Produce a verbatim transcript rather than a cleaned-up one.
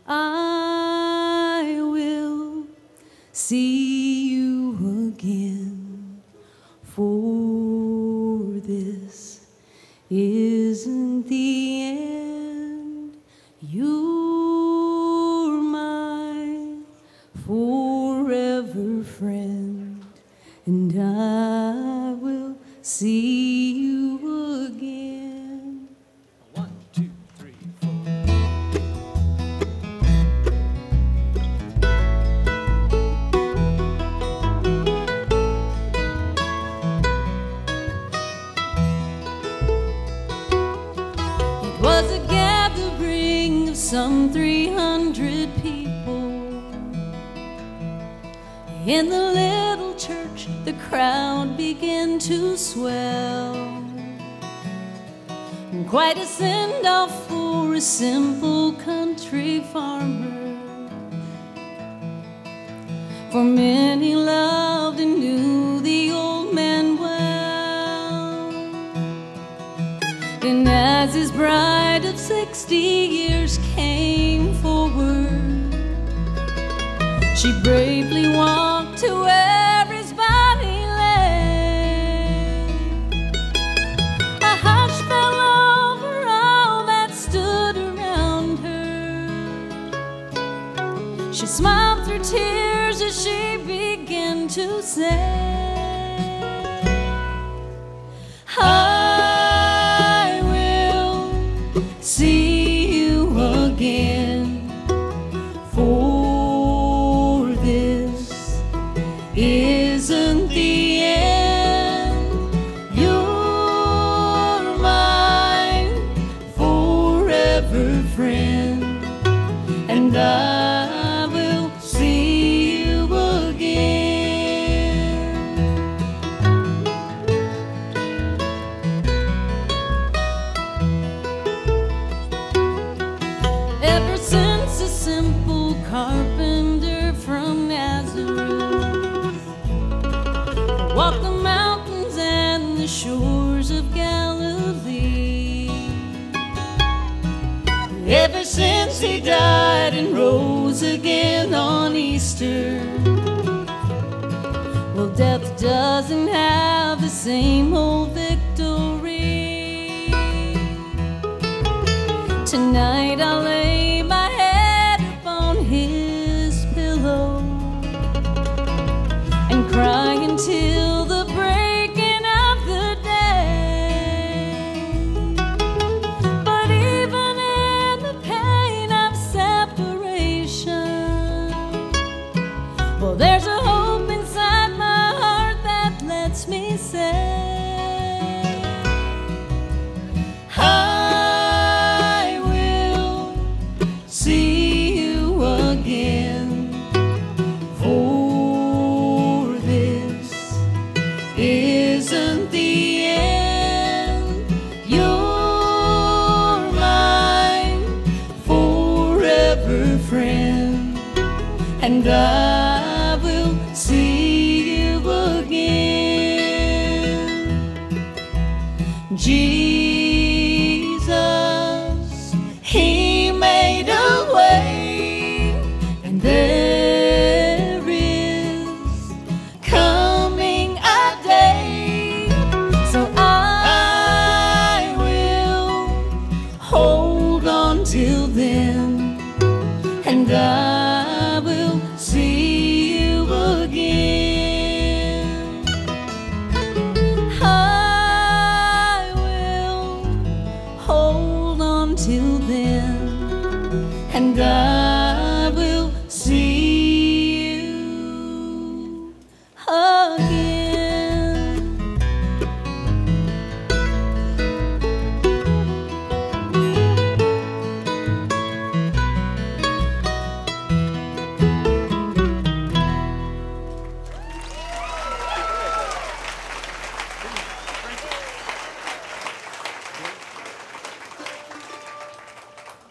I will see you again, for this isn't the end. You're my forever friend, and I will see you again. One, two, three, four. It was a gathering of some three hundred people. In the little church, the crowd began to swell. And quite a send-off for a simple country farmer, for many loved and knew the old man well. And as his bride of sixty years came forward, she bravely walked to where his body lay. A hush fell over all that stood around her. She smiled through tears as she began to say, I will see you again, for this isn't the end. You're my forever friend, and I will see you again. Ever since a simple carpenter from Nazareth walked the mountains and the shores of Galilee, ever since he died and rose again on Easter, well, death doesn't have the same old victory. Tonight I'll lay my head upon his pillow and cry until the breaking of the day. But even in the pain of separation, well, there's a hope inside my heart that lets me say, I will see you again, for this isn't the end. You're my forever friend, and I will see you again. Jesus, he made a way, and there is coming a day. So I will hold on till then, and I will see you again. I will hold on till then,